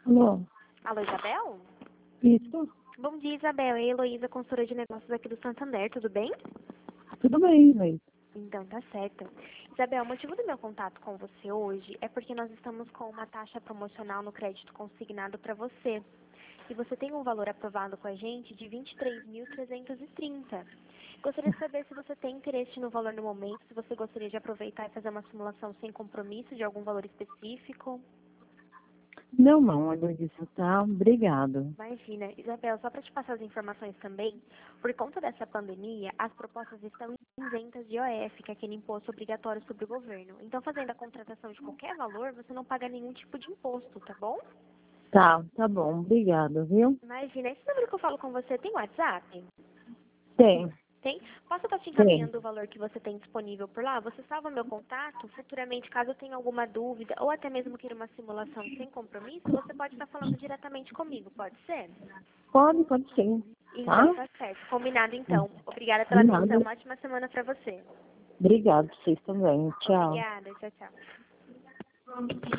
Alô? Alô, Isabel? Isso? Bom dia, Isabel. É a Heloísa, consultora de negócios aqui do Santander, tudo bem? Tudo bem, Luiz. Então, tá certo. Isabel, o motivo do meu contato com você hoje é porque nós estamos com uma taxa promocional no crédito consignado para você. E você tem um valor aprovado com a gente de R$ 23.330. Gostaria de saber se você tem interesse no valor no momento, se você gostaria de aproveitar e fazer uma simulação sem compromisso de algum valor específico. Não, Luiz, tá? Obrigado. Imagina, Isabel, só para te passar as informações também, por conta dessa pandemia, as propostas estão isentas de IOF, que é aquele imposto obrigatório sobre o governo. Então, fazendo a contratação de qualquer valor, você não paga nenhum tipo de imposto, tá bom? Tá bom, obrigado, viu? Imagina, esse número que eu falo com você tem WhatsApp? Tem, Tem? Posso estar te tem. encaminhando o valor que você tem disponível por lá? Você salva meu contato? Futuramente, caso eu tenha alguma dúvida, ou até mesmo queira uma simulação sem compromisso, você pode estar falando diretamente comigo, pode ser? Pode sim, Então, tá? tá certo. Combinado, então. Obrigada pela atenção. Nada. Uma ótima semana para você. Obrigado, vocês também. Tchau. Obrigada. Tchau, tchau.